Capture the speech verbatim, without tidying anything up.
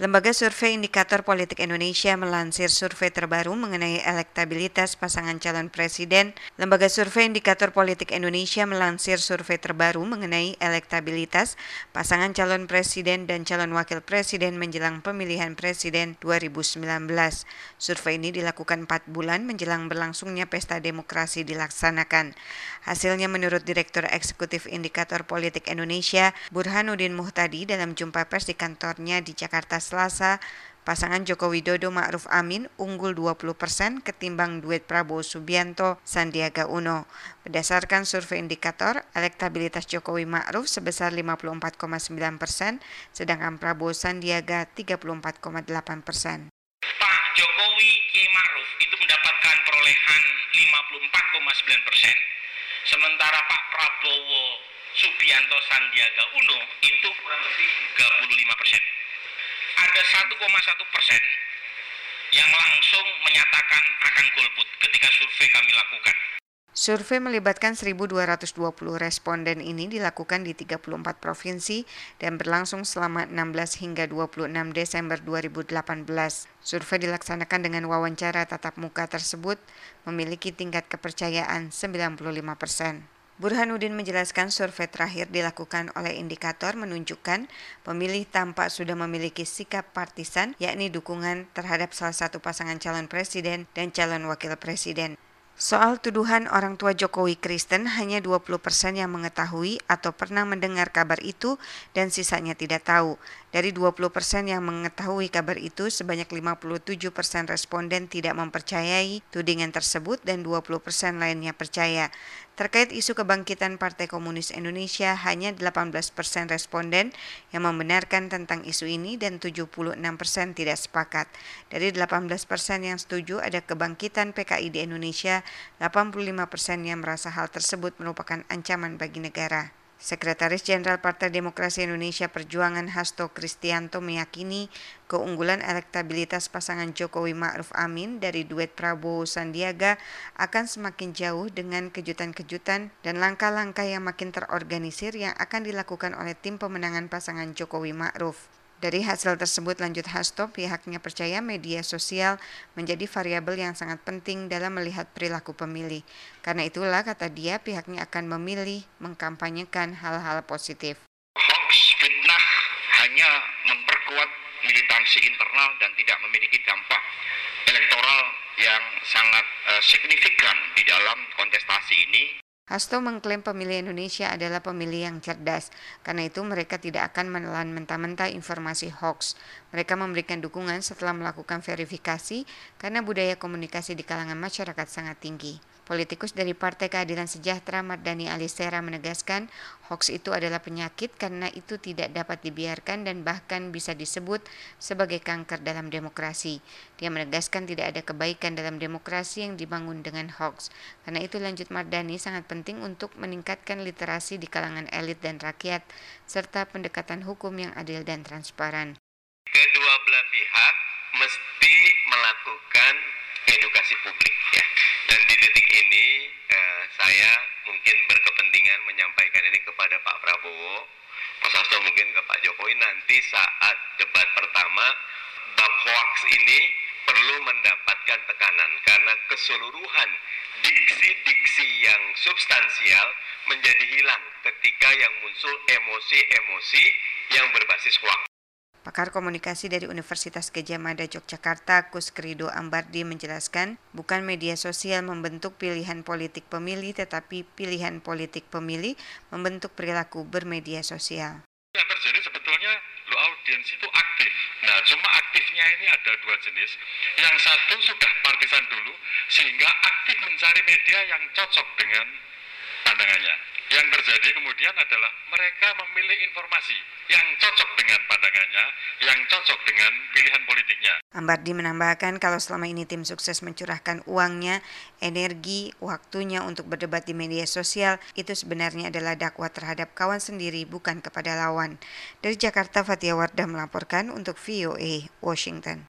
Lembaga Survei Indikator Politik Indonesia melansir survei terbaru mengenai elektabilitas pasangan calon presiden. Lembaga Survei Indikator Politik Indonesia melansir survei terbaru mengenai elektabilitas pasangan calon presiden dan calon wakil presiden menjelang pemilihan presiden dua ribu sembilan belas. Survei ini dilakukan empat bulan menjelang berlangsungnya pesta demokrasi dilaksanakan. Hasilnya menurut Direktur Eksekutif Indikator Politik Indonesia, Burhanuddin Muhtadi dalam jumpa pers di kantornya di Jakarta Selasa, pasangan Joko Widodo Ma'ruf Amin unggul dua puluh persen ketimbang duet Prabowo Subianto Sandiaga Uno. Berdasarkan survei indikator, elektabilitas Jokowi Ma'ruf sebesar lima puluh empat koma sembilan persen, sedangkan Prabowo Sandiaga tiga puluh empat koma delapan persen. Pak Jokowi Kiai Ma'ruf itu mendapatkan perolehan lima puluh empat koma sembilan persen, sementara Pak Prabowo Subianto Sandiaga Uno itu kurang lebih tiga puluh lima persen. Ada satu koma satu persen yang langsung menyatakan akan golput ketika survei kami lakukan. Survei melibatkan seribu dua ratus dua puluh responden ini dilakukan di tiga puluh empat provinsi dan berlangsung selama enam belas hingga dua puluh enam Desember dua ribu delapan belas. Survei dilaksanakan dengan wawancara tatap muka tersebut memiliki tingkat kepercayaan sembilan puluh lima persen. Burhanuddin menjelaskan survei terakhir dilakukan oleh indikator menunjukkan pemilih tampak sudah memiliki sikap partisan, yakni dukungan terhadap salah satu pasangan calon presiden dan calon wakil presiden. Soal tuduhan orang tua Jokowi Kristen, hanya dua puluh persen yang mengetahui atau pernah mendengar kabar itu dan sisanya tidak tahu. Dari dua puluh persen yang mengetahui kabar itu, sebanyak lima puluh tujuh persen responden tidak mempercayai tudingan tersebut dan dua puluh persen lainnya percaya. Terkait isu kebangkitan Partai Komunis Indonesia, hanya delapan belas persen responden yang membenarkan tentang isu ini dan tujuh puluh enam persen tidak sepakat. Dari delapan belas persen yang setuju ada kebangkitan P K I di Indonesia, delapan puluh lima persen yang merasa hal tersebut merupakan ancaman bagi negara. Sekretaris Jenderal Partai Demokrasi Indonesia Perjuangan Hasto Kristianto meyakini keunggulan elektabilitas pasangan Jokowi Ma'ruf Amin dari duet Prabowo Sandiaga akan semakin jauh dengan kejutan-kejutan dan langkah-langkah yang makin terorganisir yang akan dilakukan oleh tim pemenangan pasangan Jokowi Ma'ruf. Dari hasil tersebut, lanjut Hasto, pihaknya percaya media sosial menjadi variabel yang sangat penting dalam melihat perilaku pemilih. Karena itulah, kata dia, pihaknya akan memilih mengkampanyekan hal-hal positif. Hoax, fitnah hanya memperkuat militansi internal dan tidak memiliki dampak elektoral yang sangat uh, signifikan di dalam kontestasi ini. Hasto mengklaim pemilih Indonesia adalah pemilih yang cerdas, karena itu mereka tidak akan menelan mentah-mentah informasi hoax. Mereka memberikan dukungan setelah melakukan verifikasi karena budaya komunikasi di kalangan masyarakat sangat tinggi. Politikus dari Partai Keadilan Sejahtera Mardhani Alisera menegaskan hoax itu adalah penyakit karena itu tidak dapat dibiarkan dan bahkan bisa disebut sebagai kanker dalam demokrasi. Dia menegaskan tidak ada kebaikan dalam demokrasi yang dibangun dengan hoax. Karena itu, lanjut Mardhani, sangat penting untuk meningkatkan literasi di kalangan elit dan rakyat serta pendekatan hukum yang adil dan transparan. Kedua belah pihak mesti melakukan edukasi publik ya. Dan di titik ini eh, saya mungkin berkepentingan menyampaikan ini kepada Pak Prabowo, Mas Hasto mungkin ke Pak Jokowi nanti saat debat pertama, bab hoax ini perlu mendapatkan tekanan karena keseluruhan diksi-diksi yang substansial menjadi hilang ketika yang muncul emosi-emosi yang berbasis hoax. Pakar komunikasi dari Universitas Gadjah Mada Yogyakarta, Kusrido Ambardi menjelaskan, bukan media sosial membentuk pilihan politik pemilih, tetapi pilihan politik pemilih membentuk perilaku bermedia sosial. Yang terjadi sebetulnya lo audiens itu aktif. Nah, cuma aktifnya ini ada dua jenis. Yang satu sudah partisan dulu, sehingga aktif mencari media yang cocok dengan pandangannya. Yang terjadi kemudian adalah mereka memilih informasi yang cocok dengan pandangannya, yang cocok dengan pilihan politiknya. Ambardi menambahkan kalau selama ini tim sukses mencurahkan uangnya, energi, waktunya untuk berdebat di media sosial, itu sebenarnya adalah dakwah terhadap kawan sendiri, bukan kepada lawan. Dari Jakarta, Fathia Wardah melaporkan untuk V O A Washington.